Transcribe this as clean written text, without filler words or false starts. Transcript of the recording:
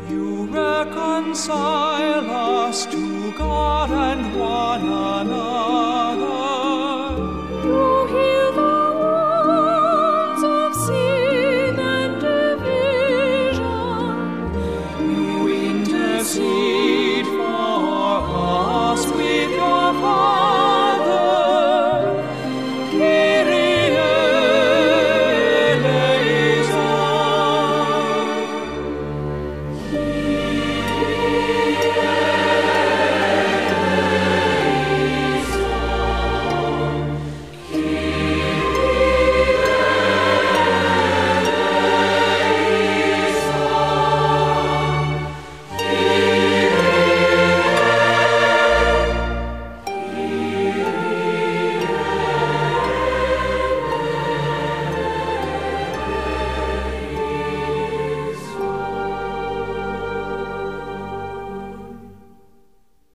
You reconcile us to God and one another. You heal the wounds of sin and division. You intercede